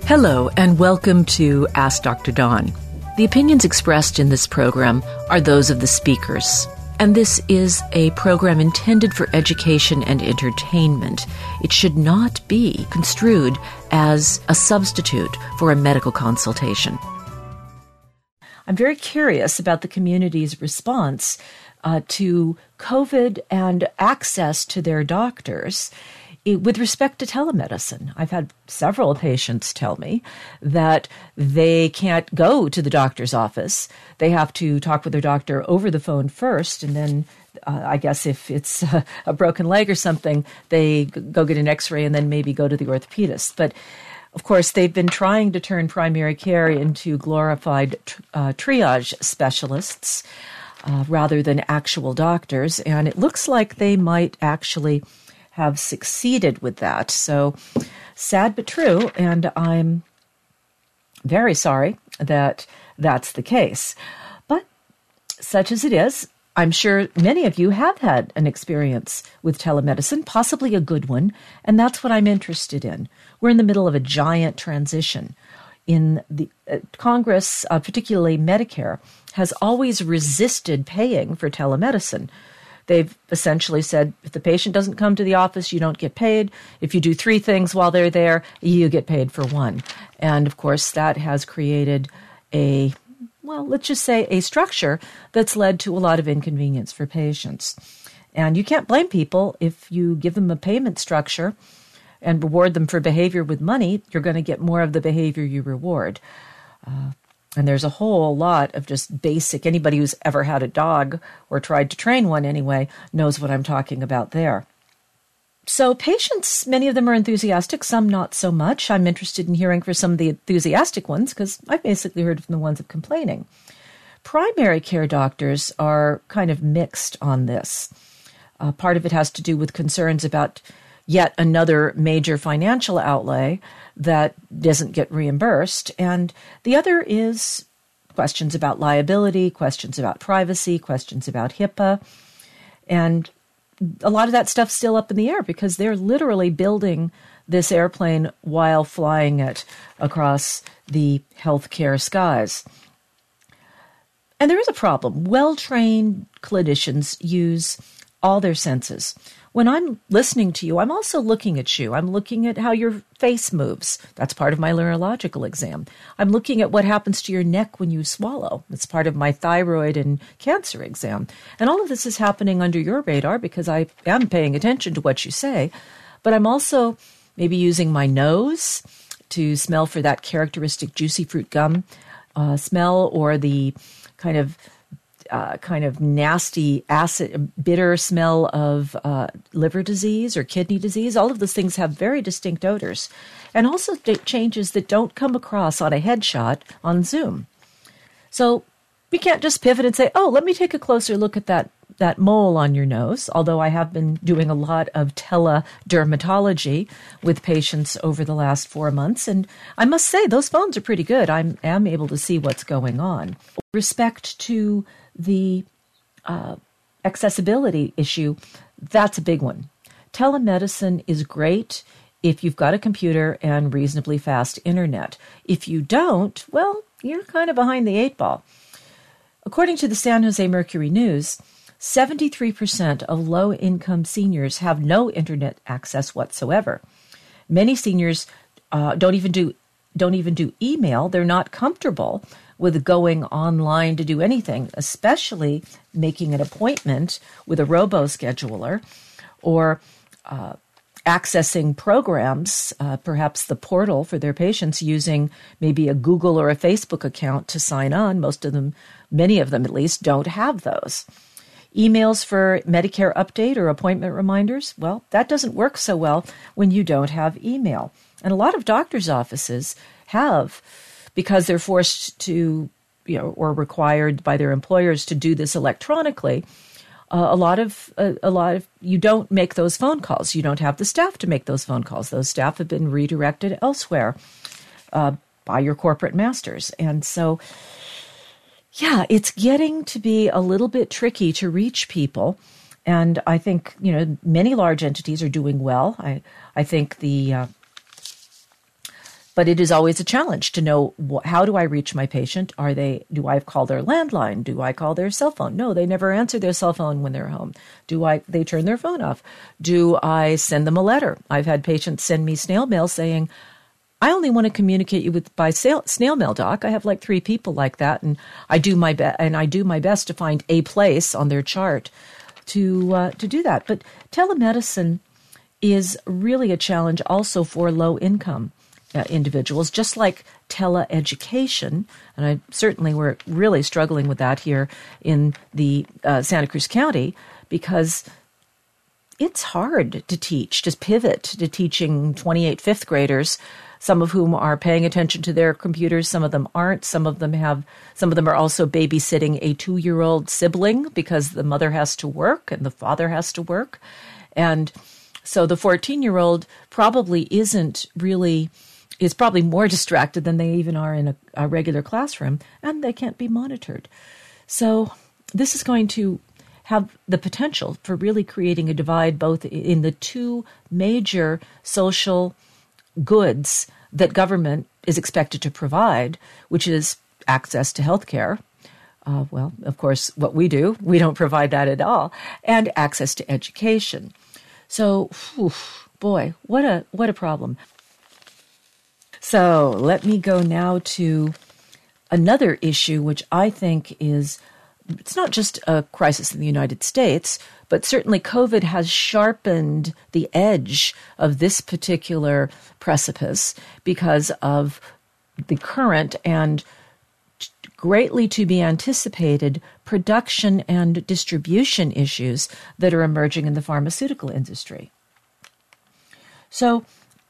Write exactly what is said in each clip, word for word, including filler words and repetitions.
Hello, and welcome to Ask Doctor Dawn. The opinions expressed in this program are those of the speakers, and this is a program intended for education and entertainment. It should not be construed as a substitute for a medical consultation. I'm very curious about the community's response uh, to COVID and access to their doctors with respect to telemedicine. I've had several patients tell me that they can't go to the doctor's office. They have to talk with their doctor over the phone first, and then uh, I guess if it's a, a broken leg or something, they g- go get an x-ray and then maybe go to the orthopedist. But of course, they've been trying to turn primary care into glorified tr- uh, triage specialists uh, rather than actual doctors, and it looks like they might actually have succeeded with that. So sad but true, and I'm very sorry that that's the case. But such as it is, I'm sure many of you have had an experience with telemedicine, possibly a good one, and that's what I'm interested in. We're in the middle of a giant transition. In the uh, Congress, uh, particularly Medicare, has always resisted paying for telemedicine. They've essentially said, if the patient doesn't come to the office, you don't get paid. If you do three things while they're there, you get paid for one. And, of course, that has created a, well, let's just say a structure that's led to a lot of inconvenience for patients. And you can't blame people if you give them a payment structure and reward them for behavior with money. You're going to get more of the behavior you reward. Uh, And there's a whole lot of just basic, anybody who's ever had a dog or tried to train one anyway knows what I'm talking about there. So patients, many of them are enthusiastic, some not so much. I'm interested in hearing from some of the enthusiastic ones because I've basically heard from the ones of complaining. Primary care doctors are kind of mixed on this. Uh, part of it has to do with concerns about yet another major financial outlay that doesn't get reimbursed. And the other is questions about liability, questions about privacy, questions about HIPAA. And a lot of that stuff's still up in the air because they're literally building this airplane while flying it across the healthcare skies. And there is a problem. Well-trained clinicians use all their senses. When I'm listening to you, I'm also looking at you. I'm looking at how your face moves. That's part of my neurological exam. I'm looking at what happens to your neck when you swallow. It's part of my thyroid and cancer exam. And all of this is happening under your radar because I am paying attention to what you say. But I'm also maybe using my nose to smell for that characteristic juicy fruit gum uh, smell or the kind of Uh, kind of nasty, acid, bitter smell of uh, liver disease or kidney disease. All of those things have very distinct odors and also d- changes that don't come across on a headshot on Zoom. So we can't just pivot and say, oh, let me take a closer look at that, that mole on your nose, although I have been doing a lot of teledermatology with patients over the last four months. And I must say, those phones are pretty good. I am able to see what's going on. With respect to the uh, accessibility issue, that's a big one. Telemedicine is great if you've got a computer and reasonably fast internet. If you don't, well, you're kind of behind the eight ball. According to the San Jose Mercury News, seventy-three percent of low-income seniors have no internet access whatsoever. Many seniors uh, don't even do don't even do email. They're not comfortable with going online to do anything, especially making an appointment with a robo-scheduler or uh, accessing programs, uh, perhaps the portal for their patients using maybe a Google or a Facebook account to sign on. Most of them, many of them at least, don't have those. Emails for Medicare update or appointment reminders, well, that doesn't work so well when you don't have email. And a lot of doctors' offices have, because they're forced to, you know, or required by their employers to do this electronically, uh, a lot of, uh, a lot of, you don't make those phone calls. You don't have the staff to make those phone calls. Those staff have been redirected elsewhere uh, by your corporate masters. And so, yeah, it's getting to be a little bit tricky to reach people. And I think, you know, many large entities are doing well. I, I think the, uh, But it is always a challenge to know, wh- how do I reach my patient? Are they, do I call their landline? Do I call their cell phone? No, they never answer their cell phone when they're home. Do I, they turn their phone off? Do I send them a letter? I've had patients send me snail mail saying, I only want to communicate you with by sail, snail mail, doc. I have like three people like that, and I do my be- and I do my best to find a place on their chart to uh, to do that. But telemedicine is really a challenge also for low income uh, individuals, just like teleeducation. And I certainly we're really struggling with that here in the uh, Santa Cruz County, because it's hard to teach, to pivot to teaching twenty-eight fifth graders, some of whom are paying attention to their computers, some of them aren't. Some of them have, some of them are also babysitting a two-year-old sibling because the mother has to work and the father has to work. And so the fourteen-year-old probably isn't really, is probably more distracted than they even are in a, a regular classroom, and they can't be monitored. So this is going to have the potential for really creating a divide both in the two major social goods that government is expected to provide, which is access to health care. Uh, well, of course, what we do, we don't provide that at all, and access to education. So, whew, boy, what a what a problem. So let me go now to another issue, which I think is, it's not just a crisis in the United States, but certainly COVID has sharpened the edge of this particular precipice because of the current and greatly to be anticipated production and distribution issues that are emerging in the pharmaceutical industry. So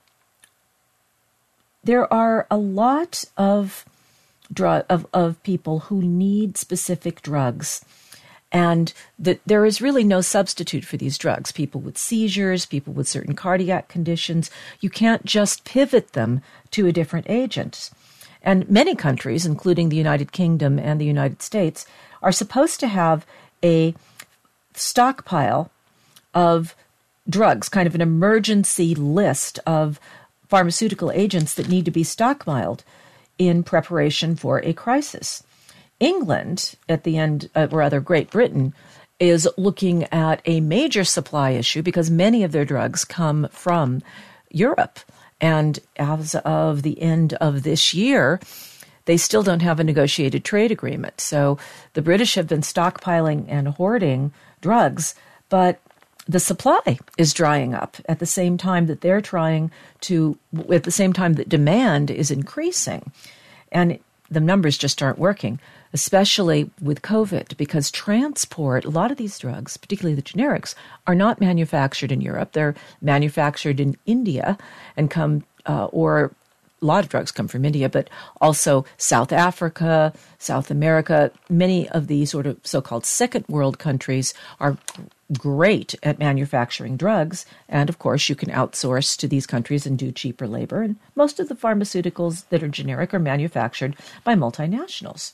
there are a lot of drug of, of people who need specific drugs, and that there is really no substitute for these drugs. People with seizures, people with certain cardiac conditions, you can't just pivot them to a different agent. And many countries, including the United Kingdom and the United States, are supposed to have a stockpile of drugs, kind of an emergency list of pharmaceutical agents that need to be stockpiled in preparation for a crisis. England, at the end, uh, or rather Great Britain, is looking at a major supply issue because many of their drugs come from Europe. And as of the end of this year, they still don't have a negotiated trade agreement. So the British have been stockpiling and hoarding drugs, but the supply is drying up at the same time that they're trying to, at the same time that demand is increasing. And the numbers just aren't working, especially with COVID, because transport, a lot of these drugs, particularly the generics, are not manufactured in Europe. They're manufactured in India and come, uh, or a lot of drugs come from India, but also South Africa, South America. Many of the sort of so-called second world countries are great at manufacturing drugs. And of course, you can outsource to these countries and do cheaper labor. And most of the pharmaceuticals that are generic are manufactured by multinationals.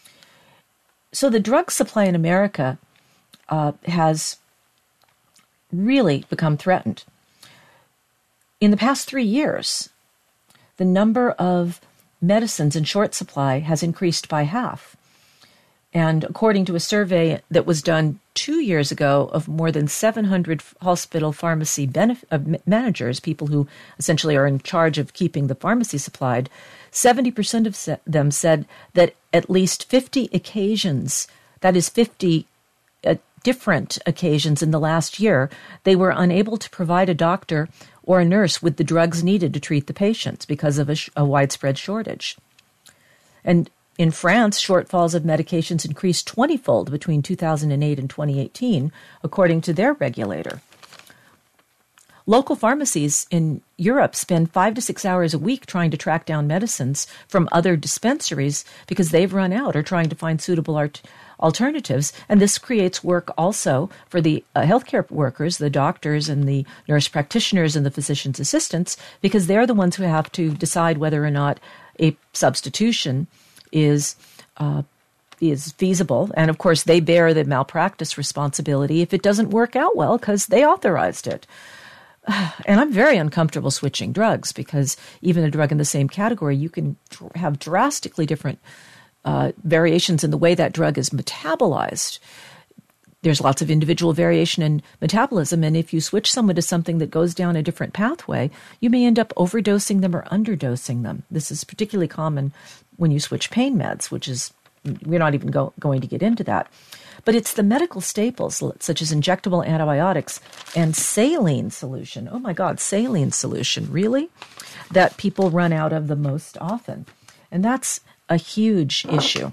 So the drug supply in America uh, has really become threatened. In the past three years, the number of medicines in short supply has increased by half. And according to a survey that was done two years ago of more than seven hundred hospital pharmacy benef- uh, managers, people who essentially are in charge of keeping the pharmacy supplied, seventy percent of se- them said that at least fifty occasions, that is fifty uh, different occasions in the last year, they were unable to provide a doctor or a nurse with the drugs needed to treat the patients because of a, sh- a widespread shortage. And in France, shortfalls of medications increased twenty-fold between two thousand eight and twenty eighteen, according to their regulator. Local pharmacies in Europe spend five to six hours a week trying to track down medicines from other dispensaries because they've run out or trying to find suitable art- alternatives. And this creates work also for the uh, healthcare workers, the doctors and the nurse practitioners and the physician's assistants, because they're the ones who have to decide whether or not a substitution is uh, is feasible. And of course, they bear the malpractice responsibility if it doesn't work out well because they authorized it. and I'm very uncomfortable switching drugs because even a drug in the same category, you can dr- have drastically different uh, variations in the way that drug is metabolized. There's lots of individual variation in metabolism, and if you switch someone to something that goes down a different pathway, you may end up overdosing them or underdosing them. This is particularly common when you switch pain meds, which is, we're not even go, going to get into that. But it's the medical staples, such as injectable antibiotics and saline solution. Oh my God, saline solution, really? That people run out of the most often. And that's a huge issue.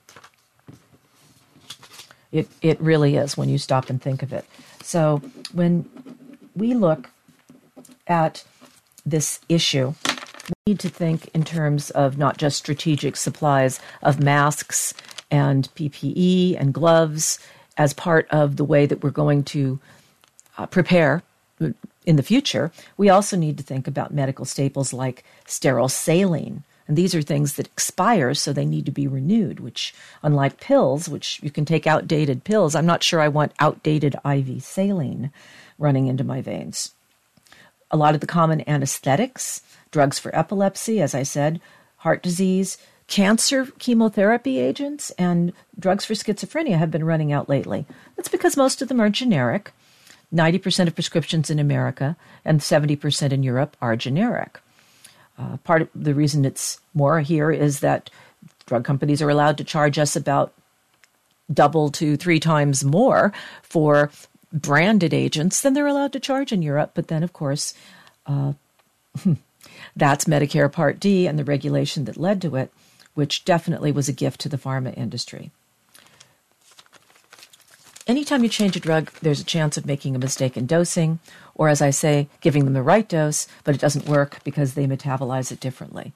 It it really is when you stop and think of it. So when we look at this issue, we need to think in terms of not just strategic supplies of masks and P P E and gloves as part of the way that we're going to uh, prepare in the future. We also need to think about medical staples like sterile saline. And these are things that expire, so they need to be renewed, which, unlike pills, which you can take outdated pills, I'm not sure I want outdated I V saline running into my veins. A lot of the common anesthetics, drugs for epilepsy, as I said, heart disease, cancer chemotherapy agents, and drugs for schizophrenia have been running out lately. That's because most of them are generic. ninety percent of prescriptions in America and seventy percent in Europe are generic. Uh, part of the reason it's more here is that drug companies are allowed to charge us about double to three times more for branded agents than they're allowed to charge in Europe. But then, of course, uh, that's Medicare Part D and the regulation that led to it, which definitely was a gift to the pharma industry. Anytime you change a drug, there's a chance of making a mistake in dosing, or as I say, giving them the right dose, but it doesn't work because they metabolize it differently.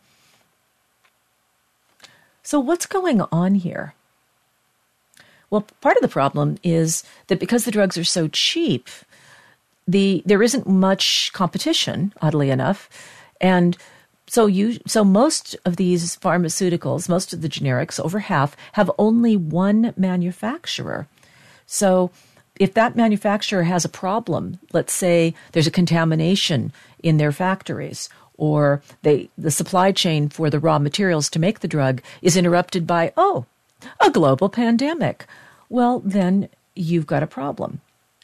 So what's going on here? Well, part of the problem is that because the drugs are so cheap, the there isn't much competition, oddly enough, and so you so most of these pharmaceuticals, most of the generics, over half, have only one manufacturer. So if that manufacturer has a problem, let's say there's a contamination in their factories, or they, the supply chain for the raw materials to make the drug is interrupted by, oh, a global pandemic, well, then you've got a problem.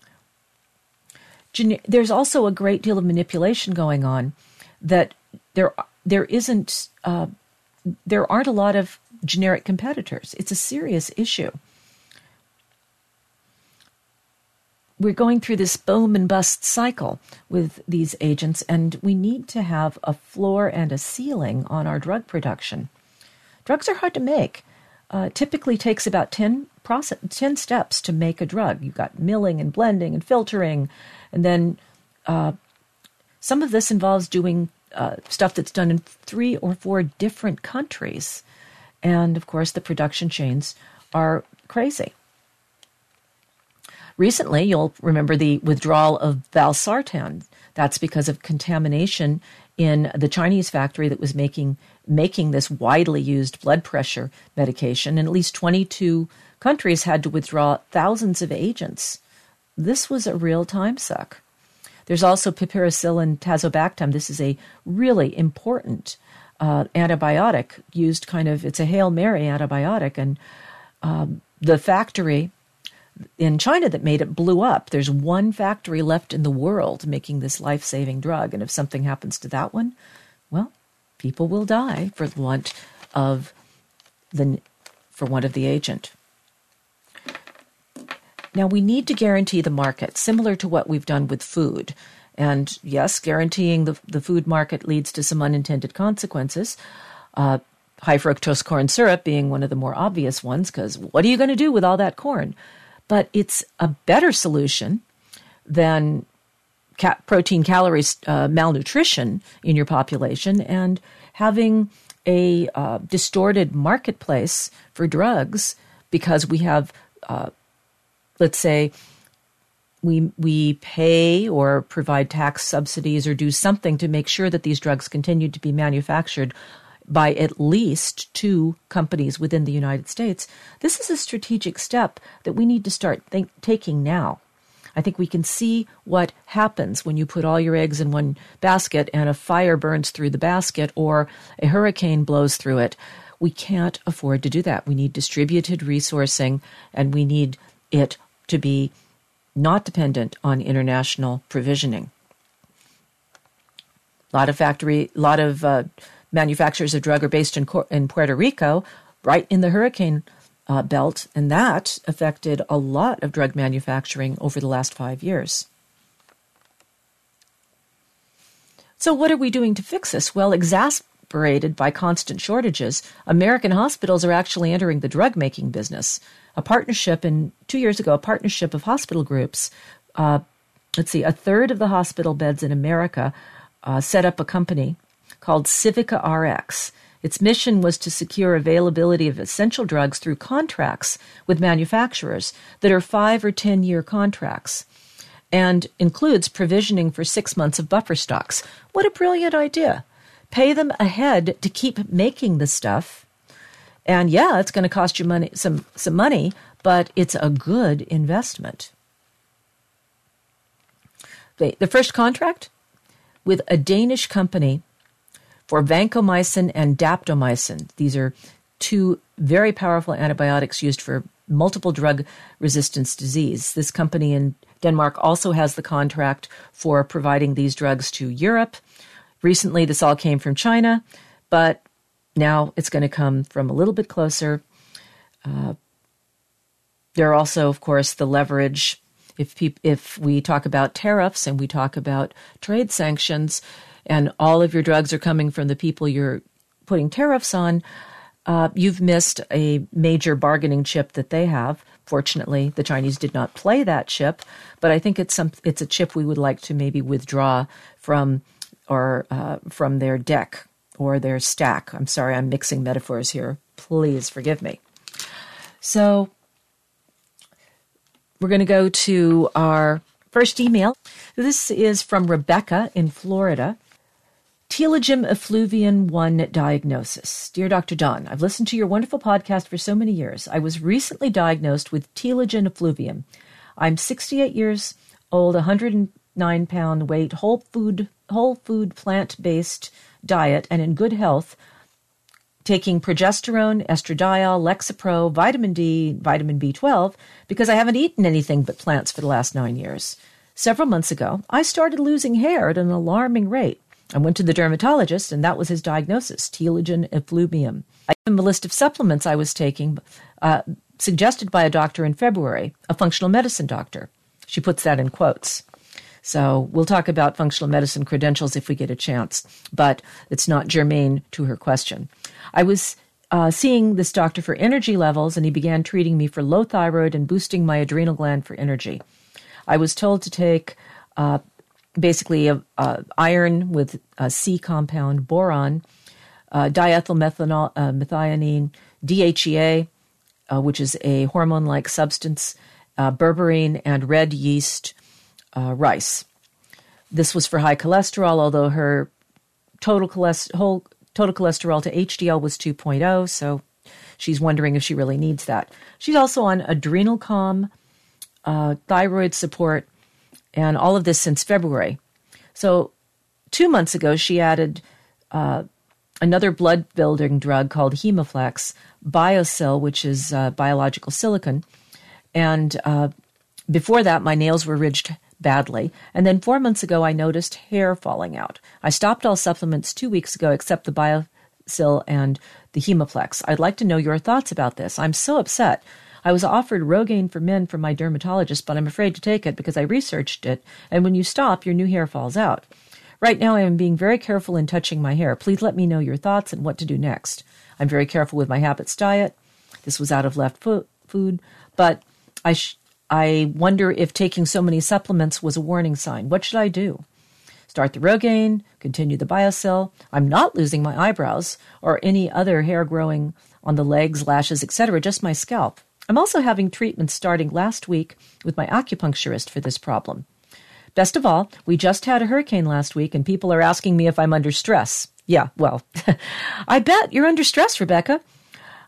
Gen- there's also a great deal of manipulation going on that there there isn't uh, there aren't a lot of generic competitors. It's a serious issue. We're going through this boom and bust cycle with these agents, and we need to have a floor and a ceiling on our drug production. Drugs are hard to make. Uh, typically takes about ten, process, ten steps to make a drug. You've got milling and blending and filtering, and then uh, some of this involves doing uh, stuff that's done in three or four different countries. And, of course, the production chains are crazy. Recently, you'll remember the withdrawal of valsartan. That's because of contamination in the Chinese factory that was making making this widely used blood pressure medication. And at least twenty-two countries had to withdraw thousands of agents. This was a real time suck. There's also piperacillin tazobactam. This is a really important uh, antibiotic used kind of, it's a Hail Mary antibiotic. And um, the factory in China that made it blew up. There's one factory left in the world making this life-saving drug. And if something happens to that one, well, people will die for want of the, for want of the agent. Now, we need to guarantee the market, similar to what we've done with food. And yes, guaranteeing the, the food market leads to some unintended consequences. Uh, high fructose corn syrup being one of the more obvious ones, because what are you going to do with all that corn? But it's a better solution than ca- protein calories uh, malnutrition in your population, and having a uh, distorted marketplace for drugs because we have, uh, let's say, we we pay or provide tax subsidies or do something to make sure that these drugs continue to be manufactured by at least two companies within the United States. This is a strategic step that we need to start think, taking now. I think we can see what happens when you put all your eggs in one basket and a fire burns through the basket or a hurricane blows through it. We can't afford to do that. We need distributed resourcing, and we need it to be not dependent on international provisioning. A lot of factory, a lot of uh, manufacturers of drug are based in, in Puerto Rico, right in the hurricane uh, belt, and that affected a lot of drug manufacturing over the last five years. So what are we doing to fix this? Well, exasperated by constant shortages, American hospitals are actually entering the drug-making business. A partnership, in two years ago, a partnership of hospital groups, uh, let's see, a third of the hospital beds in America uh, set up a company called Civica R X. Its mission was to secure availability of essential drugs through contracts with manufacturers that are five or ten-year contracts and includes provisioning for six months of buffer stocks. What a brilliant idea. Pay them ahead to keep making the stuff. And yeah, it's going to cost you money, some, some money, but it's a good investment. The, the first contract with a Danish company for vancomycin and daptomycin. These are two very powerful antibiotics used for multiple drug resistance disease. This company in Denmark also has the contract for providing these drugs to Europe. Recently, this all came from China, but now it's going to come from a little bit closer. Uh, there are also, of course, the leverage. If peop- if we talk about tariffs and we talk about trade sanctions, and all of your drugs are coming from the people you're putting tariffs on, uh, you've missed a major bargaining chip that they have. Fortunately, the Chinese did not play that chip, but I think it's some it's a chip we would like to maybe withdraw from or uh, from their deck or their stack. I'm sorry, I'm mixing metaphors here. Please forgive me. So we're going to go to our first email. This is from Rebecca in Florida. Telogen effluvium one diagnosis. Dear Doctor Don, I've listened to your wonderful podcast for so many years. I was recently diagnosed with telogen effluvium. I'm sixty-eight years old, one hundred nine pound weight, whole food, whole food plant-based diet, and in good health, taking progesterone, estradiol, Lexapro, vitamin D, vitamin B twelve, because I haven't eaten anything but plants for the last nine years. Several months ago, I started losing hair at an alarming rate. I went to the dermatologist, and that was his diagnosis, telogen effluvium. I gave him a list of supplements I was taking, uh, suggested by a doctor in February, a functional medicine doctor. She puts that in quotes. So we'll talk about functional medicine credentials if we get a chance, but it's not germane to her question. I was uh, seeing this doctor for energy levels, and he began treating me for low thyroid and boosting my adrenal gland for energy. I was told to take uh, basically a, a iron with a C compound, boron, uh, diethylmethionine, uh, D H E A, uh, which is a hormone-like substance, uh, berberine, and red yeast uh, rice. This was for high cholesterol, although her total cholesterol, whole, total cholesterol to H D L was two point oh, so she's wondering if she really needs that. She's also on Adrenal Calm, uh, thyroid support, and all of this since February. So two months ago, she added uh, another blood-building drug called Hemoflex, Biosil, which is uh, biological silicon. And uh, before that, my nails were ridged badly. And then four months ago, I noticed hair falling out. I stopped all supplements two weeks ago except the Biosil and the Hemoflex. I'd like to know your thoughts about this. I'm so upset. I was offered Rogaine for men from my dermatologist, but I'm afraid to take it because I researched it, and when you stop, your new hair falls out. Right now, I am being very careful in touching my hair. Please let me know your thoughts and what to do next. I'm very careful with my habits diet. This was out of left fo- food, but I sh- I wonder if taking so many supplements was a warning sign. What should I do? Start the Rogaine, continue the Biosil. I'm not losing my eyebrows or any other hair growing on the legs, lashes, et cetera, just my scalp. I'm also having treatment starting last week with my acupuncturist for this problem. Best of all, we just had a hurricane last week, and people are asking me if I'm under stress. Yeah, well, I bet you're under stress, Rebecca.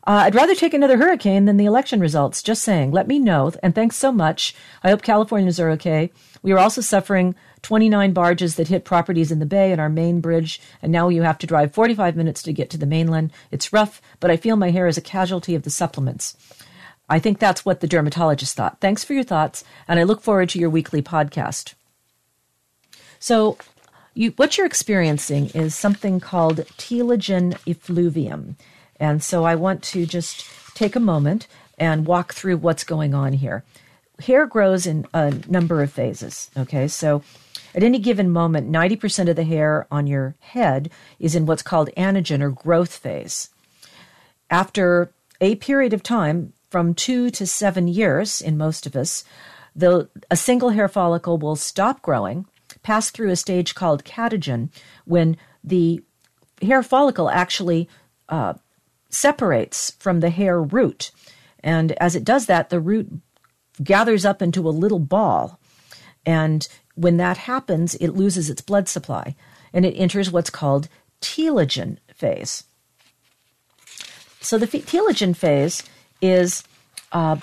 Uh, I'd rather take another hurricane than the election results. Just saying. Let me know. And thanks so much. I hope Californians are okay. We are also suffering twenty-nine barges that hit properties in the bay and our main bridge. And now you have to drive forty-five minutes to get to the mainland. It's rough, but I feel my hair is a casualty of the supplements. I think that's what the dermatologist thought. Thanks for your thoughts. And I look forward to your weekly podcast. So you, what you're experiencing is something called telogen effluvium. And so I want to just take a moment and walk through what's going on here. Hair grows in a number of phases, okay? So at any given moment, ninety percent of the hair on your head is in what's called anagen or growth phase. After a period of time, from two to seven years in most of us, the, a single hair follicle will stop growing, pass through a stage called catagen, when the hair follicle actually uh, separates from the hair root. And as it does that, the root gathers up into a little ball. And when that happens, it loses its blood supply. And it enters what's called telogen phase. So the telogen phase is uh,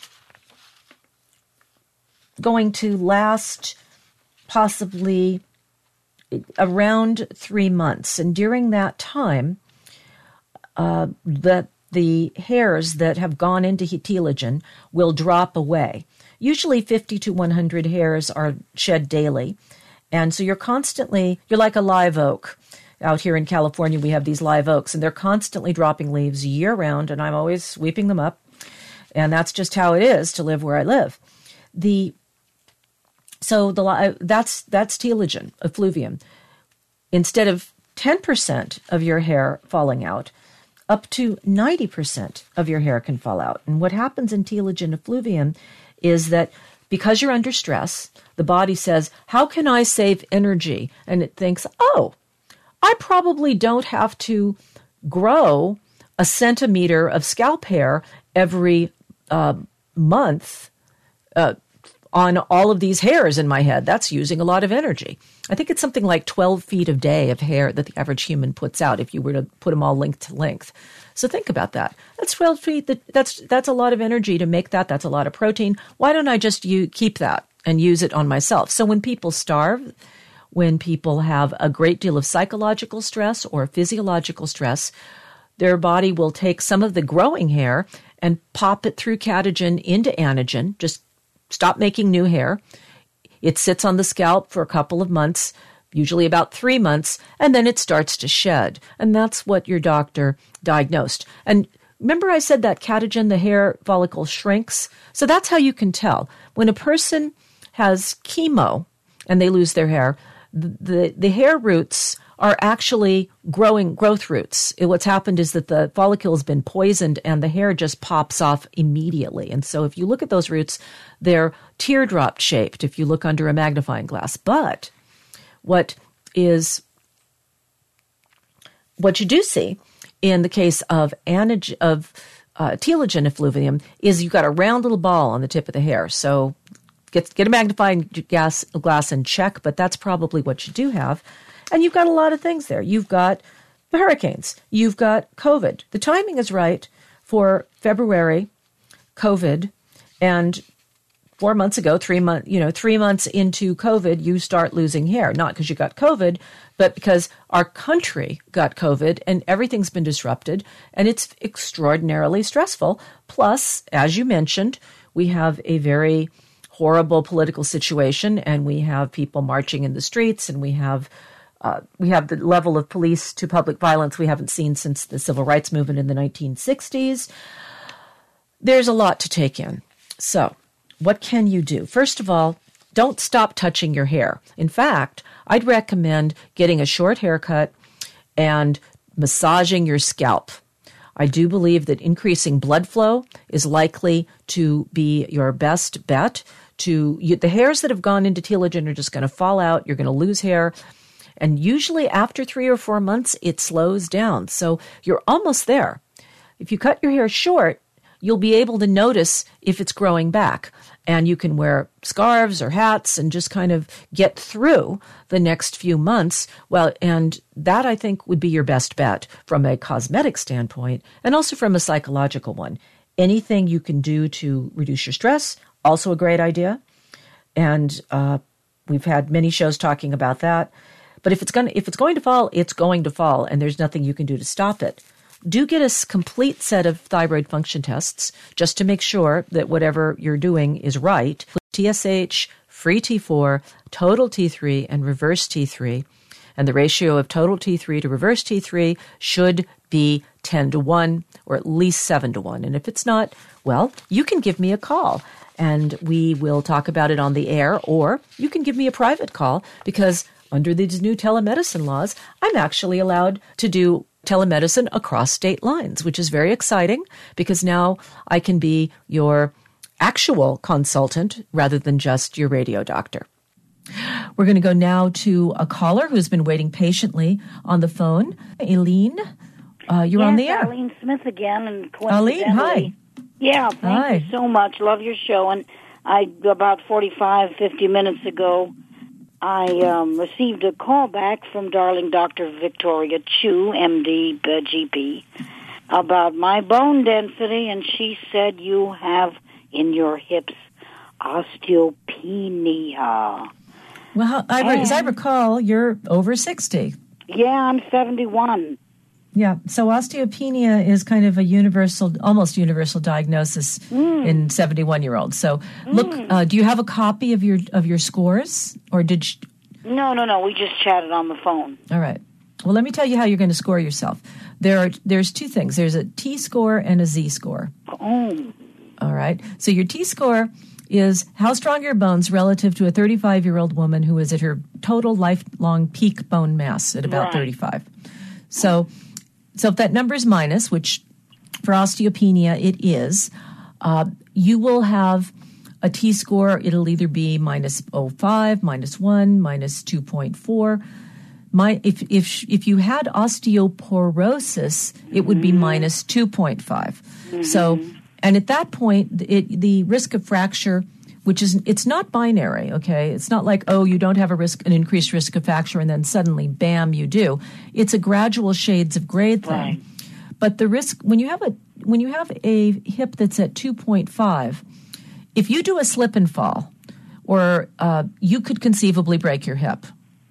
going to last possibly around three months. And during that time, uh, the, the hairs that have gone into telogen will drop away. Usually fifty to one hundred hairs are shed daily. And so you're constantly, you're like a live oak. Out here in California, we have these live oaks, and they're constantly dropping leaves year-round, and I'm always sweeping them up. And that's just how it is to live where I live. The So the that's that's telogen, effluvium. Instead of ten percent of your hair falling out, up to ninety percent of your hair can fall out. And what happens in telogen effluvium is that because you're under stress, the body says, how can I save energy? And it thinks, oh, I probably don't have to grow a centimeter of scalp hair every uh, month uh, on all of these hairs in my head. That's using a lot of energy. I think it's something like twelve feet a day of hair that the average human puts out if you were to put them all length to length. So think about that. That's twelve feet. That's that's a lot of energy to make that. That's a lot of protein. Why don't I just you keep that and use it on myself? So when people starve, when people have a great deal of psychological stress or physiological stress, their body will take some of the growing hair and pop it through catagen into anagen, just stop making new hair. It sits on the scalp for a couple of months, usually about three months, and then it starts to shed. And that's what your doctor diagnosed. And remember I said that catagen, the hair follicle shrinks? So that's how you can tell. When a person has chemo and they lose their hair, the, the hair roots are actually growing growth roots. It, what's happened is that the follicle has been poisoned and the hair just pops off immediately. And so if you look at those roots, they're teardrop shaped if you look under a magnifying glass. But what is what you do see in the case of anag- of uh, telogen effluvium is you've got a round little ball on the tip of the hair. So get get a magnifying glass, glass and check, but that's probably what you do have. And you've got a lot of things there. You've got the hurricanes. You've got COVID. The timing is right for February, COVID, and four months ago, three months, you know, three months into COVID, you start losing hair. Not because you got COVID, but because our country got COVID and everything's been disrupted, and it's extraordinarily stressful. Plus, as you mentioned, we have a very horrible political situation, and we have people marching in the streets, and we have Uh, we have the level of police to public violence we haven't seen since the civil rights movement in the nineteen sixties. There's a lot to take in. So what can you do? First of all, don't stop touching your hair. In fact, I'd recommend getting a short haircut and massaging your scalp. I do believe that increasing blood flow is likely to be your best bet. To you, the hairs that have gone into telogen are just going to fall out. You're going to lose hair. And usually after three or four months, it slows down. So you're almost there. If you cut your hair short, you'll be able to notice if it's growing back. And you can wear scarves or hats and just kind of get through the next few months. Well, and that I think would be your best bet from a cosmetic standpoint and also from a psychological one. Anything you can do to reduce your stress, also a great idea. And uh, we've had many shows talking about that. But if it's going if it's going to fall, it's going to fall, and there's nothing you can do to stop it. Do get a complete set of thyroid function tests just to make sure that whatever you're doing is right. T S H, free T four, total T three, and reverse T three. And the ratio of total T three to reverse T three should be ten to one or at least seven to one. And if it's not, well, you can give me a call and we will talk about it on the air, or you can give me a private call because under these new telemedicine laws, I'm actually allowed to do telemedicine across state lines, which is very exciting because now I can be your actual consultant rather than just your radio doctor. We're going to go now to a caller who's been waiting patiently on the phone. Aileen, uh, you're yes, on the air. Aileen Smith again. And Aileen, hi. Yeah, thank hi. you so much. Love your show. And I about forty-five, fifty minutes ago, I um, received a call back from darling Doctor Victoria Chu, M D, uh, G P, about my bone density, and she said you have in your hips osteopenia. Well, I, and, as I recall, you're over sixty. Yeah, I'm seventy-one. Yeah, so osteopenia is kind of a universal, almost universal diagnosis mm. in seventy-one-year-olds. So, look, mm. uh, do you have a copy of your of your scores, or did you... No, no, no. We just chatted on the phone. All right. Well, let me tell you how you're going to score yourself. There are there's two things. There's a T-score and a Z-score. Oh. All right. So your T-score is how strong your bones relative to a thirty-five-year-old woman who is at her total lifelong peak bone mass at about right. thirty-five. So... So if that number is minus, which for osteopenia it is, uh, you will have a T-score. It'll either be minus zero point five, minus one, minus two point four. My, if, if, if you had osteoporosis, it would be minus two point five. Mm-hmm. So, and at that point, it, the risk of fracture, which is, it's not binary, okay? It's not like, oh, you don't have a risk, an increased risk of fracture, and then suddenly, bam, you do. It's a gradual shades of gray thing. Right. But the risk, when you have a, when you have a hip that's at two point five, if you do a slip and fall, or uh, you could conceivably break your hip.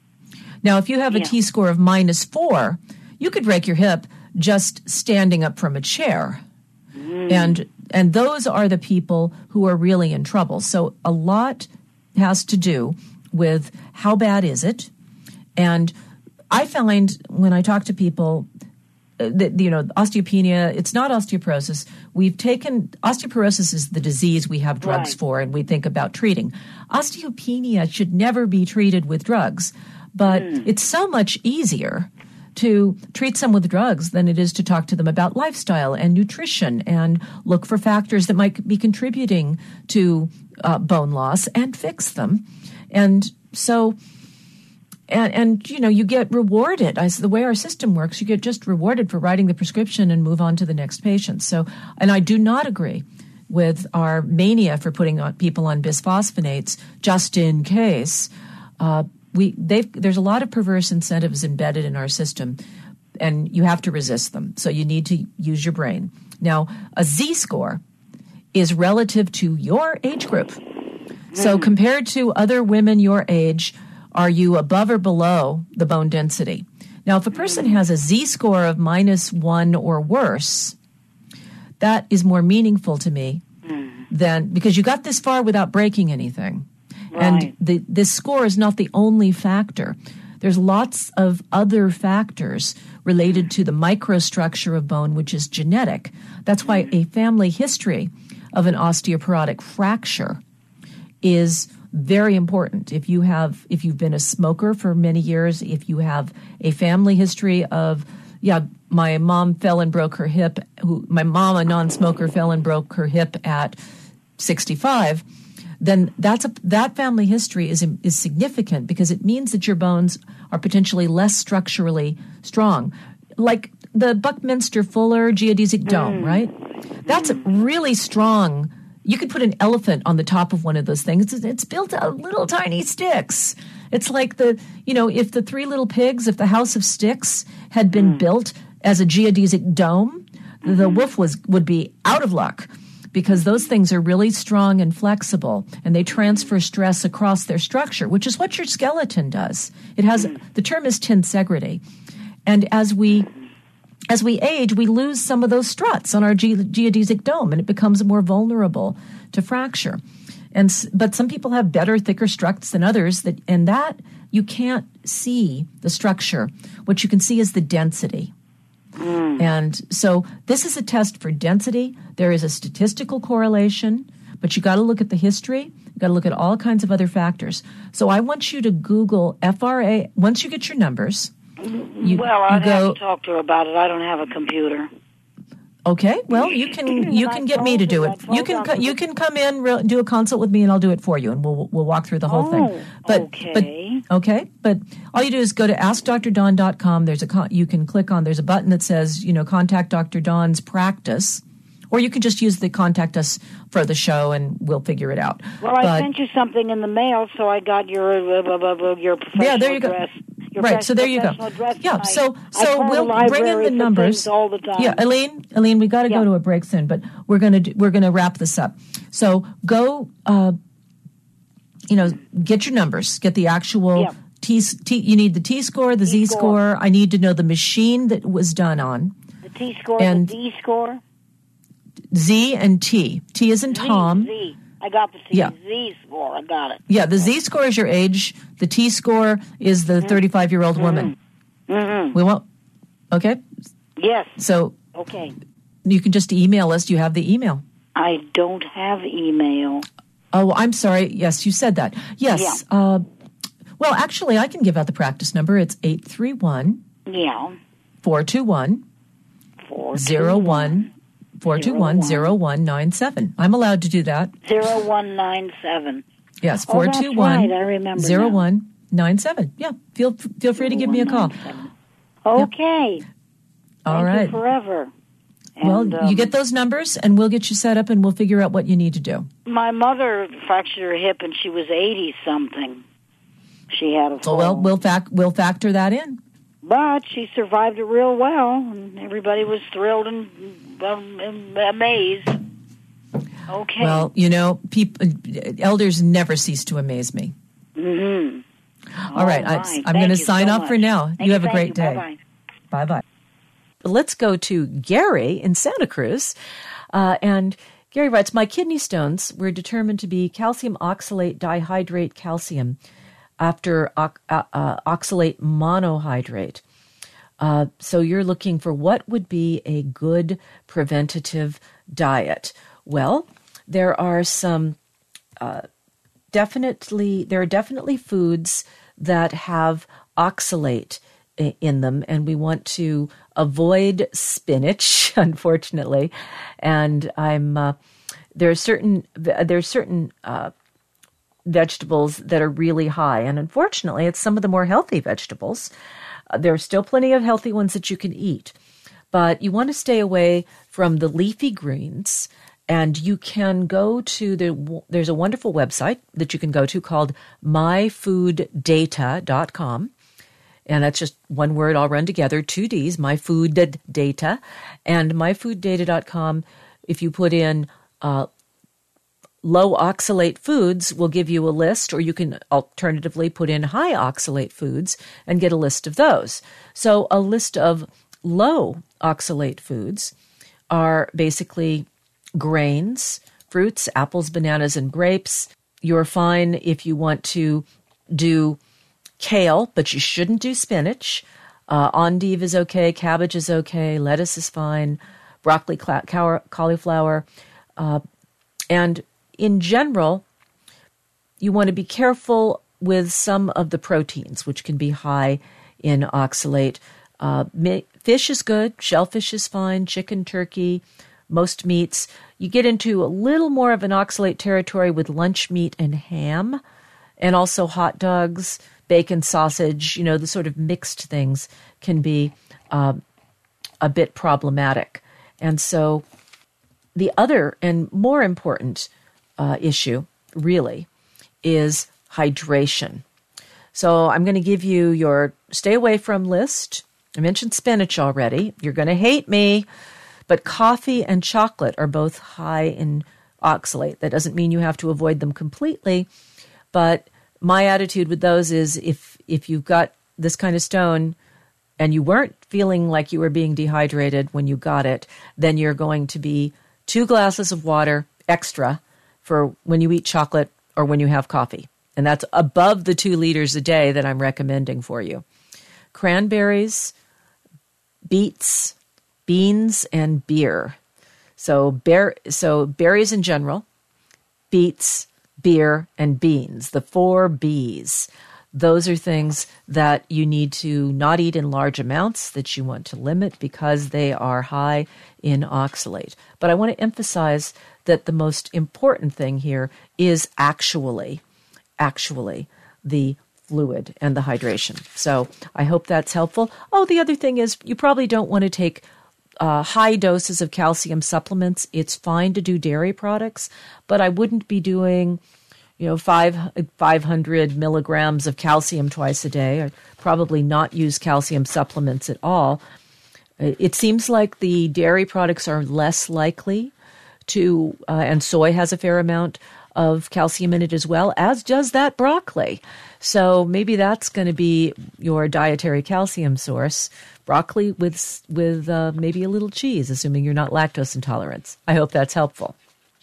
Now, if you have yeah. a T-score of minus four, you could break your hip just standing up from a chair. Mm. And And those are the people who are really in trouble. So a lot has to do with how bad is it. And I find when I talk to people that, you know, osteopenia, it's not osteoporosis. We've taken, osteoporosis is the disease we have drugs right. for and we think about treating. Osteopenia should never be treated with drugs, but mm. it's so much easier to treat some with drugs than it is to talk to them about lifestyle and nutrition and look for factors that might be contributing to uh, bone loss and fix them. And so, and, and you know, you get rewarded. I, the way our system works, you get just rewarded for writing the prescription and move on to the next patient. So, and I do not agree with our mania for putting on people on bisphosphonates just in case. Uh, We they've, there's a lot of perverse incentives embedded in our system, and you have to resist them. So you need to use your brain. Now, a Z-score is relative to your age group. So compared to other women your age, are you above or below the bone density? Now, if a person has a Z-score of minus one or worse, that is more meaningful to me than, because you got this far without breaking anything. Right. And the, this score is not the only factor. There's lots of other factors related to the microstructure of bone, which is genetic. That's why a family history of an osteoporotic fracture is very important. If you have, if you've been a smoker for many years, if you have a family history of, yeah, my mom fell and broke her hip, who, my mom, a non-smoker, fell and broke her hip at sixty-five, then that's a, that family history is is significant because it means that your bones are potentially less structurally strong. Like the Buckminster Fuller geodesic dome, mm. right? That's really strong. You could put an elephant on the top of one of those things. It's, it's built out of little tiny sticks. It's like the, you know, if the Three Little Pigs, if the House of Sticks had been mm. built as a geodesic dome, mm-hmm. the wolf was would be out of luck, because those things are really strong and flexible, and they transfer stress across their structure, which is what your skeleton does. It has, mm. the term is tensegrity. And as we as we age, we lose some of those struts on our ge- geodesic dome, and it becomes more vulnerable to fracture. And but some people have better, thicker struts than others, that and that you can't see the structure. What you can see is the density. Mm. And so this is a test for density. There is a statistical correlation, but you got to look at the history. You got to look at all kinds of other factors. So I want you to Google F R A. Once you get your numbers, you, well, I'd you go, have to talk to her about it. I don't have a computer. Okay, well, you can you can get me to do it. You can co- you can come in, re- do a consult with me, and I'll do it for you, and we'll we'll walk through the whole oh, thing. But okay. but okay, but all you do is go to ask dr dawn dot com. There's a con- you can click on. There's a button that says, you know, contact Doctor Dawn's practice, or you can just use the contact us for the show, and we'll figure it out. Well, I but, sent you something in the mail, so I got your uh, your professional yeah, there you address. Go. Right, so there you go. Yeah, so so we'll bring in the numbers all the time. Yeah, Elaine, Elaine, we got to yeah. go to a break soon, but we're gonna do, we're gonna wrap this up. So go, uh, you know, get your numbers, get the actual yeah. T, T. You need the T score, the Z score. I need to know the machine that was done on. The T score, and the D score. Z and T. T is in Z, Tom. Z. I got the Z, yeah. Z score. I got it. Yeah, the Z score is your age. The T score is the thirty-five-year-old mm-hmm. woman. Mm-hmm. We won't. Okay. Yes. So. Okay. You can just email us. Do you have the email? I don't have email. Oh, I'm sorry. Yes, you said that. Yes. Yeah. Uh, well, actually, I can give out the practice number. It's eight three one. Yeah. four two one. four zero one. four two one, zero one nine seven. I'm allowed to do that. zero one nine seven. Yes, four two one, zero one nine seven. Yeah, feel feel free to give me a call. Okay. Yeah. All Thank right. You forever. And, well, um, you get those numbers, and we'll get you set up, and we'll figure out what you need to do. My mother fractured her hip, and she was eighty-something. She had a fall. So, well, we'll, fac- we'll factor that in. But she survived it real well, and everybody was thrilled and um, amazed. Okay. Well, you know, people, elders never cease to amaze me. Mm-hmm. All, All right. right. I, I'm going to sign so off much. for now. Thank you have you, a great you. day. Bye-bye. Bye-bye. Let's go to Gary in Santa Cruz. Uh, and Gary writes, my kidney stones were determined to be calcium oxalate dihydrate calcium after uh, uh, oxalate monohydrate. Uh, so you're looking for what would be a good preventative diet. Well, there are some uh, definitely, there are definitely foods that have oxalate in them, and we want to avoid spinach, unfortunately. And I'm uh, there are certain there are certain uh, vegetables that are really high, and unfortunately, it's some of the more healthy vegetables. Uh, there are still plenty of healthy ones that you can eat, but you want to stay away from the leafy greens. And you can go to the there's a wonderful website that you can go to called my food data dot com. And that's just one word all run together, two D's, MyFoodData. And my food data dot com, if you put in uh, low oxalate foods, will give you a list, or you can alternatively put in high oxalate foods and get a list of those. So a list of low oxalate foods are basically grains, fruits, apples, bananas, and grapes. You're fine if you want to do kale, but you shouldn't do spinach. Uh, endive is okay. Cabbage is okay. Lettuce is fine. Broccoli, cla- cauliflower. Uh, and in general, you want to be careful with some of the proteins, which can be high in oxalate. Uh, fish is good. Shellfish is fine. Chicken, turkey, most meats. You get into a little more of an oxalate territory with lunch meat and ham, and also hot dogs, bacon, sausage. You know, the sort of mixed things can be uh, a bit problematic. And so the other and more important uh, issue, really, is hydration. So I'm going to give you your stay away from list. I mentioned spinach already. You're going to hate me, but coffee and chocolate are both high in oxalate. That doesn't mean you have to avoid them completely, but my attitude with those is if if you've got this kind of stone and you weren't feeling like you were being dehydrated when you got it, then you're going to be two glasses of water extra for when you eat chocolate or when you have coffee. And that's above the two liters a day that I'm recommending for you. Cranberries, beets, beans, and beer. So bear, so berries in general, beets, beer, and beans, the four B's. Those are things that you need to not eat in large amounts, that you want to limit because they are high in oxalate. But I want to emphasize that the most important thing here is actually, actually the fluid and the hydration. So I hope that's helpful. Oh, the other thing is you probably don't want to take Uh, high doses of calcium supplements. It's fine to do dairy products, but I wouldn't be doing, you know, five, 500 milligrams of calcium twice a day. I'd probably not use calcium supplements at all. It seems like the dairy products are less likely to, uh, and soy has a fair amount of calcium in it as well, as does that broccoli. So maybe that's going to be your dietary calcium source. Broccoli with with uh, maybe a little cheese, assuming you're not lactose intolerant. I hope that's helpful.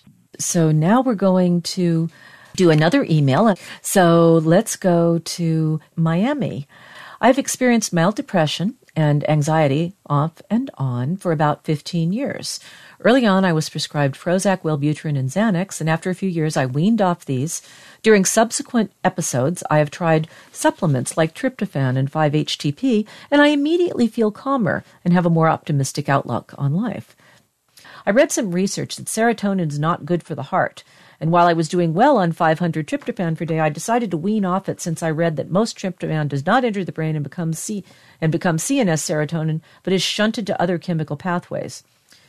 So now we're going to do another email. So let's go to Miami. I've experienced mild depression and anxiety off and on for about fifteen years. Early on, I was prescribed Prozac, Wellbutrin, and Xanax, and after a few years, I weaned off these. During subsequent episodes, I have tried supplements like tryptophan and five H T P, and I immediately feel calmer and have a more optimistic outlook on life. I read some research that serotonin is not good for the heart, and while I was doing well on five hundred tryptophan per day, I decided to wean off it since I read that most tryptophan does not enter the brain and become C and become C N S serotonin, but is shunted to other chemical pathways.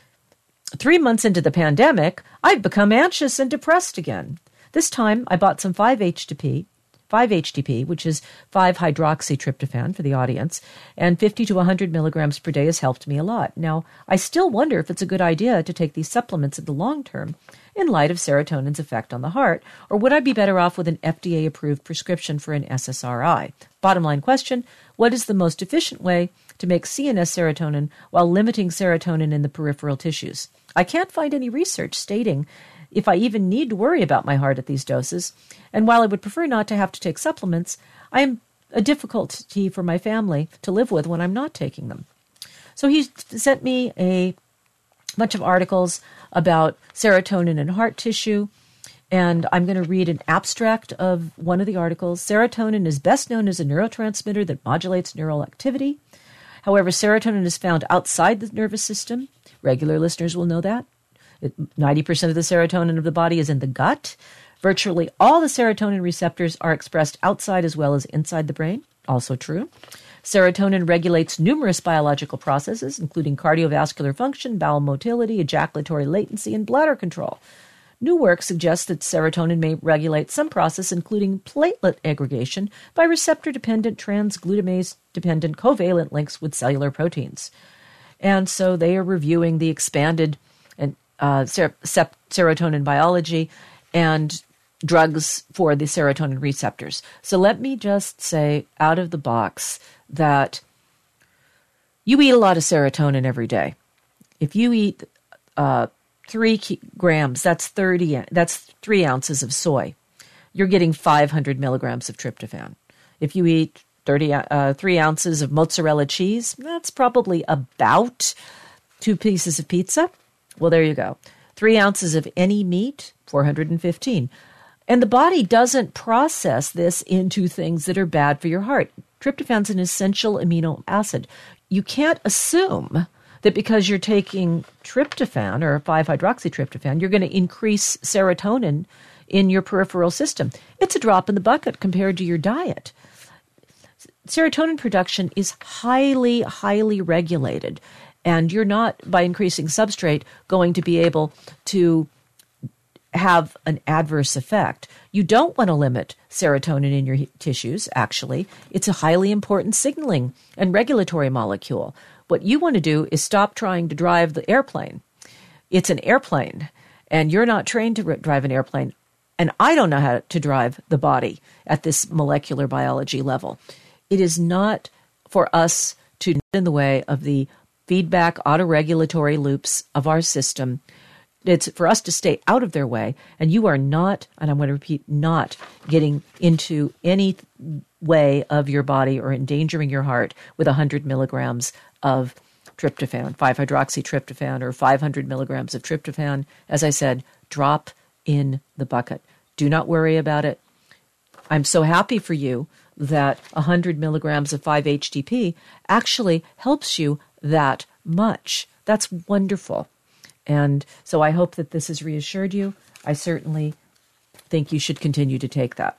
Three months into the pandemic, I've become anxious and depressed again. This time, I bought some five H T P, five H T P, which is five hydroxytryptophan for the audience, and fifty to one hundred milligrams per day has helped me a lot. Now, I still wonder if it's a good idea to take these supplements in the long term in light of serotonin's effect on the heart, or would I be better off with an F D A-approved prescription for an S S R I? Bottom line question, what is the most efficient way to make C N S serotonin while limiting serotonin in the peripheral tissues? I can't find any research stating if I even need to worry about my heart at these doses, and while I would prefer not to have to take supplements, I am a difficulty for my family to live with when I'm not taking them. So he sent me a bunch of articles about serotonin and heart tissue, and I'm going to read an abstract of one of the articles. Serotonin is best known as a neurotransmitter that modulates neural activity. However, serotonin is found outside the nervous system. Regular listeners will know that. It, ninety percent of the serotonin of the body is in the gut. Virtually all the serotonin receptors are expressed outside as well as inside the brain. Also true. Serotonin regulates numerous biological processes, including cardiovascular function, bowel motility, ejaculatory latency, and bladder control. New work suggests that serotonin may regulate some process, including platelet aggregation, by receptor-dependent transglutamase-dependent covalent links with cellular proteins. And so they are reviewing the expanded and uh, ser- ser- serotonin biology and drugs for the serotonin receptors. So let me just say out of the box that you eat a lot of serotonin every day. If you eat uh, three ki- grams, that's thirty. That's three ounces of soy. You're getting five hundred milligrams of tryptophan. If you eat thirty, uh, three ounces of mozzarella cheese, that's probably about two pieces of pizza. Well, there you go. Three ounces of any meat, four hundred fifteen. And the body doesn't process this into things that are bad for your heart. Tryptophan's an essential amino acid. You can't assume that because you're taking tryptophan or five hydroxytryptophan, you're going to increase serotonin in your peripheral system. It's a drop in the bucket compared to your diet. Serotonin production is highly, highly regulated. And you're not, by increasing substrate, going to be able to have an adverse effect. You don't want to limit serotonin in your tissues, actually. It's a highly important signaling and regulatory molecule. What you want to do is stop trying to drive the airplane. It's an airplane, and you're not trained to drive an airplane. And I don't know how to drive the body at this molecular biology level. It is not for us to get in the way of the feedback autoregulatory loops of our system. It's for us to stay out of their way, and you are not, and I'm going to repeat, not getting into any way of your body or endangering your heart with one hundred milligrams of tryptophan, five hydroxytryptophan, or five hundred milligrams of tryptophan. As I said, drop in the bucket. Do not worry about it. I'm so happy for you that one hundred milligrams of five H T P actually helps you that much. That's wonderful. And so I hope that this has reassured you. I certainly think you should continue to take that.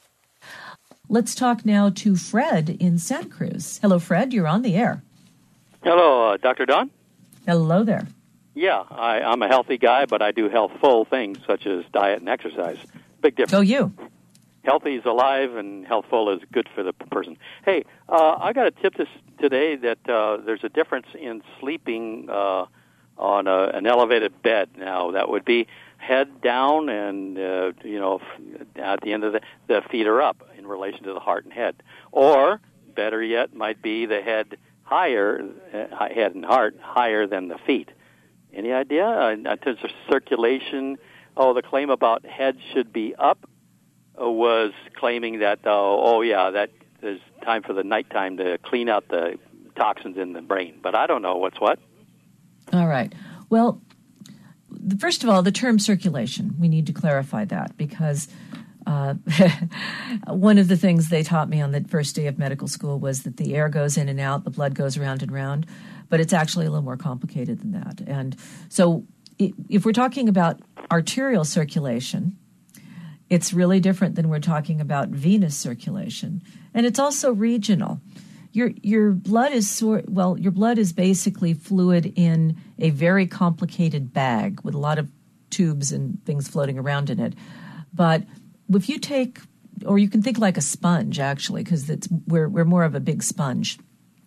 Let's talk now to Fred in Santa Cruz. Hello, Fred. You're on the air. Hello, uh, Doctor Don. Hello there. Yeah, I, I'm a healthy guy, but I do healthful things such as diet and exercise. Big difference. Go you. Healthy is alive, and healthful is good for the person. Hey, uh, I got a tip this today that uh, there's a difference in sleeping uh, on a, an elevated bed. Now, that would be head down, and uh, you know, at the end of the, the feet are up in relation to the heart and head. Or better yet, might be the head higher, uh, head and heart higher than the feet. Any idea? Uh, in terms of circulation, oh, the claim about head should be up was claiming that, uh, oh, yeah, that there's time for the nighttime to clean out the toxins in the brain. But I don't know what's what. All right. Well, first of all, the term circulation, we need to clarify that because uh, one of the things they taught me on the first day of medical school was that the air goes in and out, the blood goes round and round, but it's actually a little more complicated than that. And so if we're talking about arterial circulation, it's really different than we're talking about venous circulation. And it's also regional. Your your blood is sort well, your blood is basically fluid in a very complicated bag with a lot of tubes and things floating around in it. But if you take, or you can think like a sponge actually, because it's we're we're more of a big sponge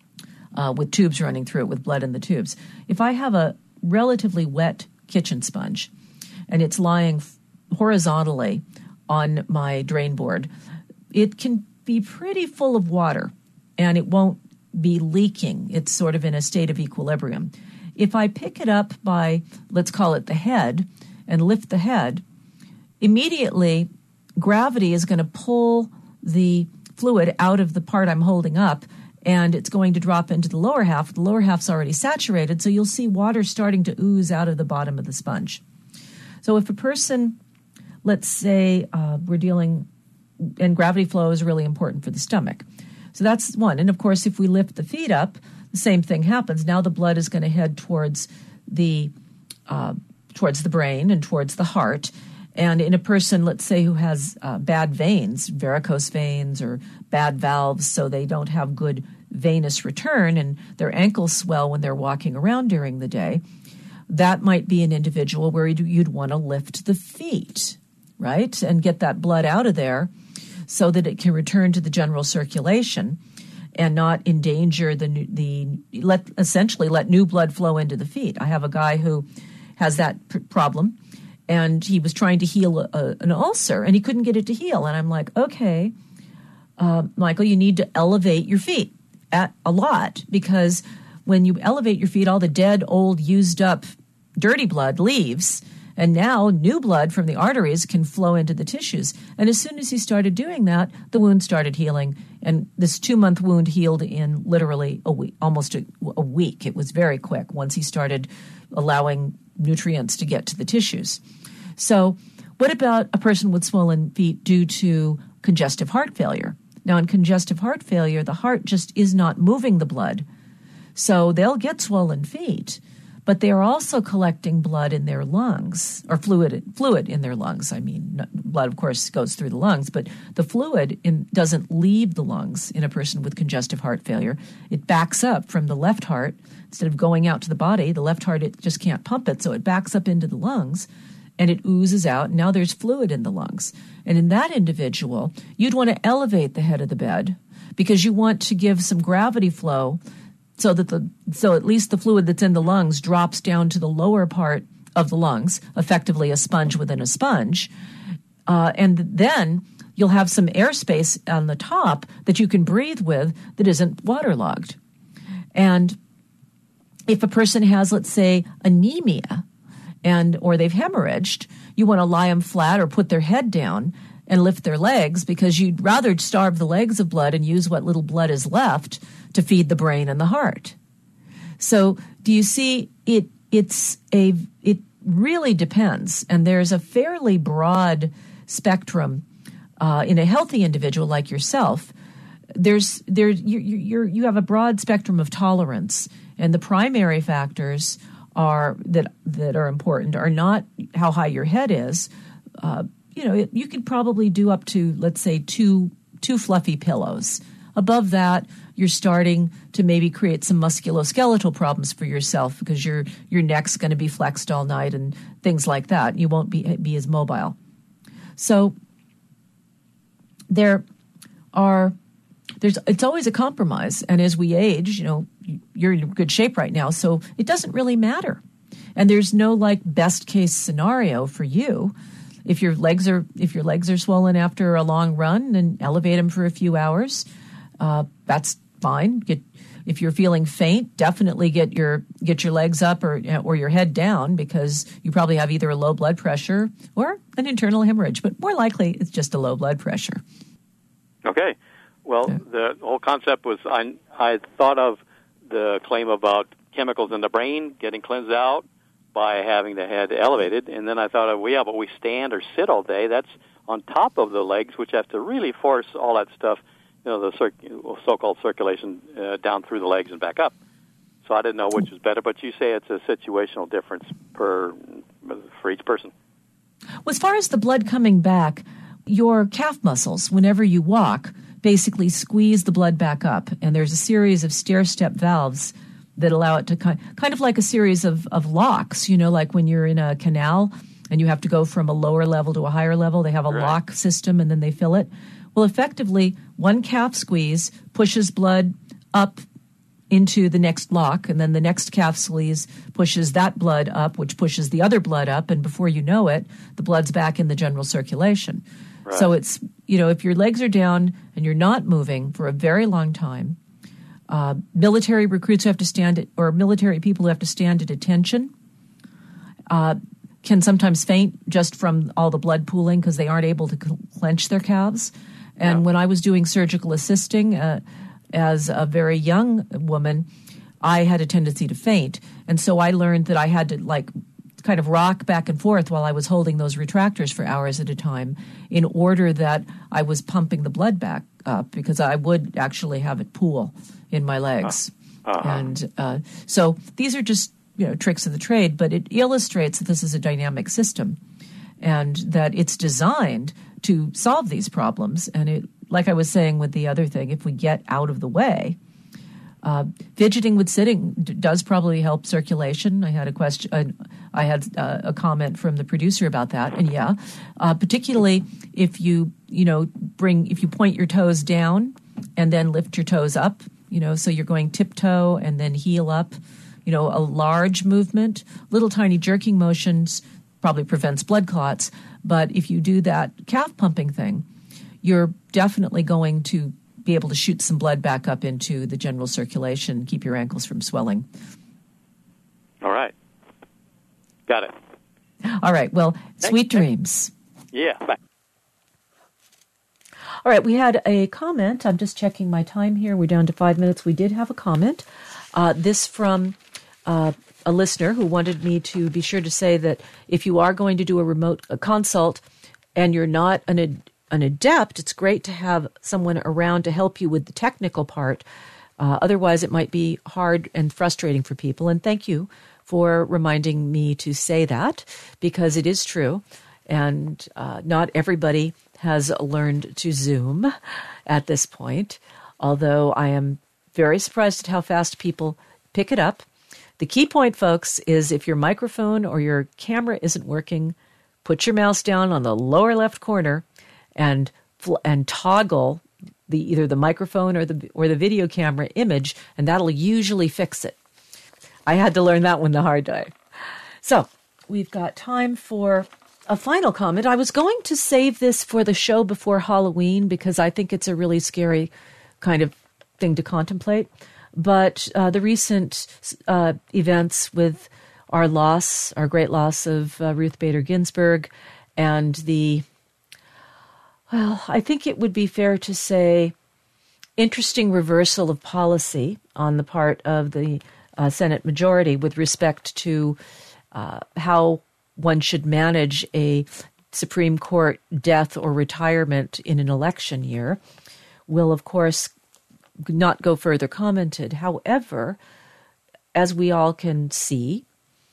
uh, with tubes running through it with blood in the tubes. If I have a relatively wet kitchen sponge and it's lying horizontally on my drain board, it can be pretty full of water and it won't be leaking. It's sort of in a state of equilibrium. If I pick it up by, let's call it the head, and lift the head, immediately gravity is going to pull the fluid out of the part I'm holding up, and it's going to drop into the lower half. The lower half's already saturated, so you'll see water starting to ooze out of the bottom of the sponge. So if a person, let's say uh, we're dealing, and gravity flow is really important for the stomach. So that's one. And of course, if we lift the feet up, the same thing happens. Now the blood is going to head towards the uh, towards the brain and towards the heart. And in a person, let's say, who has uh, bad veins, varicose veins or bad valves, so they don't have good venous return and their ankles swell when they're walking around during the day, that might be an individual where you'd, you'd want to lift the feet, right, and get that blood out of there so that it can return to the general circulation and not endanger the the let essentially let new blood flow into the feet. I have a guy who has that pr- problem, and he was trying to heal a, a, an ulcer, and he couldn't get it to heal. And I'm like, okay, uh, Michael, you need to elevate your feet at a lot, because when you elevate your feet, all the dead, old, used up, dirty blood leaves. And now new blood from the arteries can flow into the tissues. And as soon as he started doing that, the wound started healing. And this two-month wound healed in literally a week, almost a, a week. It was very quick once he started allowing nutrients to get to the tissues. So what about a person with swollen feet due to congestive heart failure? Now, in congestive heart failure, the heart just is not moving the blood. So they'll get swollen feet, but they are also collecting blood in their lungs, or fluid fluid in their lungs. I mean, blood, of course, goes through the lungs, but the fluid in, doesn't leave the lungs in a person with congestive heart failure. It backs up from the left heart. Instead of going out to the body, the left heart, it just can't pump it, so it backs up into the lungs, and it oozes out. Now there's fluid in the lungs. And in that individual, you'd want to elevate the head of the bed because you want to give some gravity flow so that the so at least the fluid that's in the lungs drops down to the lower part of the lungs, effectively a sponge within a sponge. Uh, and then you'll have some airspace on the top that you can breathe with that isn't waterlogged. And if a person has, let's say, anemia, and or they've hemorrhaged, you want to lie them flat or put their head down and lift their legs because you'd rather starve the legs of blood and use what little blood is left to feed the brain and the heart. So do you see it? It's a it really depends, and there's a fairly broad spectrum uh, in a healthy individual like yourself. There's there you you you have a broad spectrum of tolerance, and the primary factors are that that are important are not how high your head is. Uh, you know, it, you could probably do up to, let's say, two two fluffy pillows. Above that, you're starting to maybe create some musculoskeletal problems for yourself because your your neck's going to be flexed all night and things like that. You won't be be as mobile. So there are there's it's always a compromise, and as we age, you know, you're in good shape right now, so it doesn't really matter. And there's no like best case scenario for you. If your legs are if your legs are swollen after a long run, then elevate them for a few hours. Uh, that's fine. Get if you're feeling faint, definitely get your get your legs up or or your head down because you probably have either a low blood pressure or an internal hemorrhage. But more likely, it's just a low blood pressure. Okay. Well, yeah. The whole concept was I I thought of the claim about chemicals in the brain getting cleansed out by having the head elevated, and then I thought of, well, yeah, but we stand or sit all day. That's on top of the legs, which have to really force all that stuff, you know, the cir- so-called circulation uh, down through the legs and back up. So I didn't know which was better, but you say it's a situational difference per for each person. Well, as far as the blood coming back, your calf muscles, whenever you walk, basically squeeze the blood back up, and there's a series of stair-step valves that allow it to kind kind of like a series of, of locks, you know, like when you're in a canal and you have to go from a lower level to a higher level, they have a right. lock system and then they fill it. Well, effectively, one calf squeeze pushes blood up into the next lock, and then the next calf squeeze pushes that blood up, which pushes the other blood up, and before you know it, the blood's back in the general circulation. Right. So it's, you know, if your legs are down and you're not moving for a very long time, Uh, military recruits who have to stand at, or military people who have to stand at attention uh, can sometimes faint just from all the blood pooling because they aren't able to cl- clench their calves. And yeah. when I was doing surgical assisting uh, as a very young woman, I had a tendency to faint. And so I learned that I had to like kind of rock back and forth while I was holding those retractors for hours at a time in order that I was pumping the blood back up because I would actually have it pool in my legs. Uh-huh. And uh, so these are just, you know, tricks of the trade, but it illustrates that this is a dynamic system and that it's designed to solve these problems. And it, like I was saying with the other thing, if we get out of the way, uh, fidgeting with sitting d- does probably help circulation. I had a question, uh, I had uh, a comment from the producer about that, and yeah, uh, particularly if you, you know, bring if you point your toes down and then lift your toes up. You know, so you're going tiptoe and then heel up, you know, a large movement, little tiny jerking motions probably prevents blood clots. But if you do that calf pumping thing, you're definitely going to be able to shoot some blood back up into the general circulation, keep your ankles from swelling. All right. Got it. All right. Well, Thanks. Sweet dreams. Yeah. Bye. All right, we had a comment. I'm just checking my time here. We're down to five minutes. We did have a comment. Uh, this from uh, a listener who wanted me to be sure to say that if you are going to do a remote a consult and you're not an, ad, an adept, it's great to have someone around to help you with the technical part. Uh, otherwise, it might be hard and frustrating for people. And thank you for reminding me to say that, because it is true. And uh, not everybody has learned to Zoom at this point, although I am very surprised at how fast people pick it up. The key point, folks, is if your microphone or your camera isn't working, put your mouse down on the lower left corner and and toggle the either the microphone or the or the video camera image, and that'll usually fix it. I had to learn that one the hard way. So we've got time for a final comment. I was going to save this for the show before Halloween because I think it's a really scary kind of thing to contemplate. But uh, the recent uh, events with our loss, our great loss of uh, Ruth Bader Ginsburg, and the, well, I think it would be fair to say, interesting reversal of policy on the part of the uh, Senate majority with respect to uh, how one should manage a Supreme Court death or retirement in an election year, will, of course, not go further commented. However, as we all can see,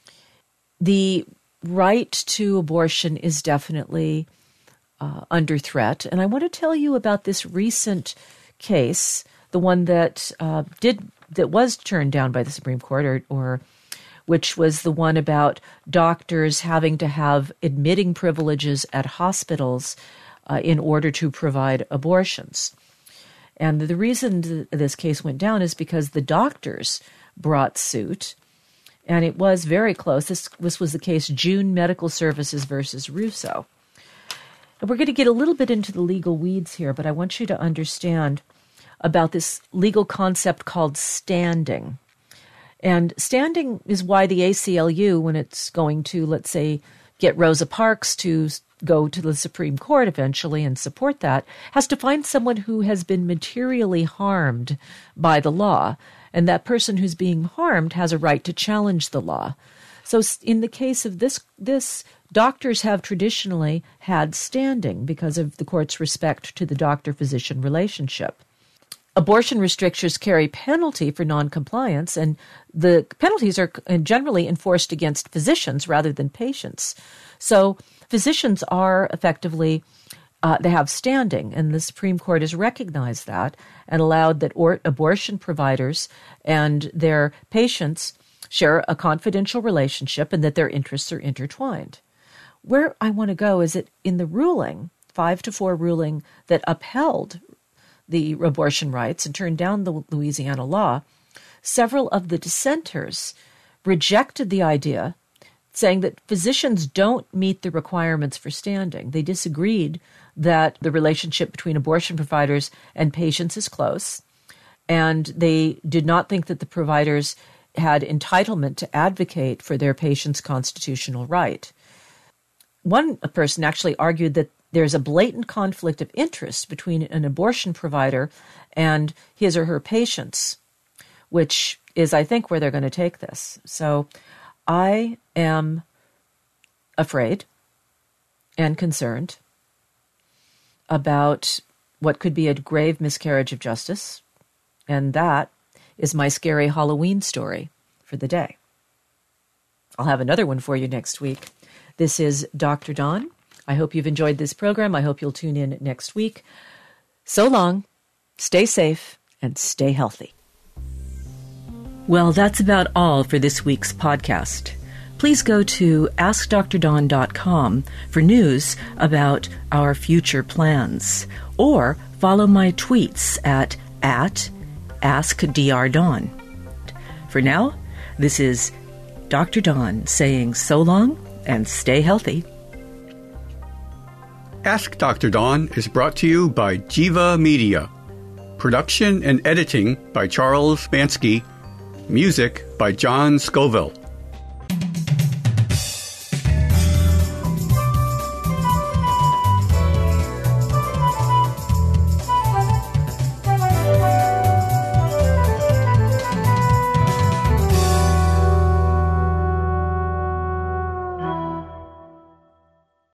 the right to abortion is definitely uh, under threat. And I want to tell you about this recent case, the one that uh, did that was turned down by the Supreme Court, or, or which was the one about doctors having to have admitting privileges at hospitals uh, in order to provide abortions. And the reason this case went down is because the doctors brought suit, and it was very close. This, this was the case June Medical Services versus Russo. And we're going to get a little bit into the legal weeds here, but I want you to understand about this legal concept called standing. And standing is why the A C L U, when it's going to, let's say, get Rosa Parks to go to the Supreme Court eventually and support that, has to find someone who has been materially harmed by the law. And that person who's being harmed has a right to challenge the law. So in the case of this, this doctors have traditionally had standing because of the court's respect to the doctor-physician relationship. Abortion restrictions carry penalty for noncompliance, and the penalties are generally enforced against physicians rather than patients. So physicians are effectively, uh, they have standing, and the Supreme Court has recognized that and allowed that or- abortion providers and their patients share a confidential relationship and that their interests are intertwined. Where I want to go is that in the ruling, five to four ruling that upheld the abortion rights and turned down the Louisiana law, several of the dissenters rejected the idea, saying that physicians don't meet the requirements for standing. They disagreed that the relationship between abortion providers and patients is close, and they did not think that the providers had entitlement to advocate for their patients' constitutional right. One person actually argued that there's a blatant conflict of interest between an abortion provider and his or her patients, which is, I think, where they're going to take this. So I am afraid and concerned about what could be a grave miscarriage of justice, and that is my scary Halloween story for the day. I'll have another one for you next week. This is Doctor Dawn. I hope you've enjoyed this program. I hope you'll tune in next week. So long, stay safe, and stay healthy. Well, that's about all for this week's podcast. Please go to ask dr dawn dot com for news about our future plans, or follow my tweets at, at askdrdawn. For now, this is Doctor Dawn saying so long and stay healthy. Ask Doctor Dawn is brought to you by Jiva Media. Production and editing by Charles Bansky. Music by John Scoville.